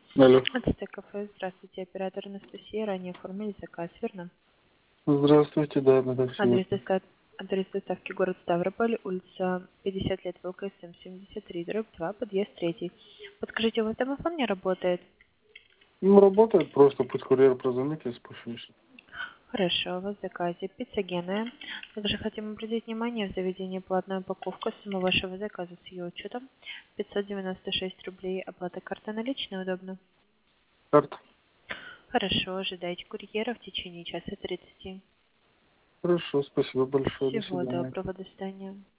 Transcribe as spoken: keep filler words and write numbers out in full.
Алло. Это ТКФ. Здравствуйте, оператор Анастасия. Ранее оформили заказ, верно? Здравствуйте, да, да, да, все Адрес, верно. доста- адрес доставки город Ставрополь, улица пятьдесят лет ВЛКСМ семьдесят три, дробь два, подъезд три. Подскажите, у вас домофон не работает? Ну, работает просто, пусть курьер прозвонит, я спущусь. Хорошо, у вас в заказе пицца генная. Также хотим обратить внимание в заведении платная упаковка суммы вашего заказа с ее учетом пятьсот девяносто шесть рублей. Оплата карта наличная удобно? Карта. Хорошо, ожидайте курьера в течение часа тридцати. Хорошо, спасибо большое, до Всего свидания. доброго, до свидания.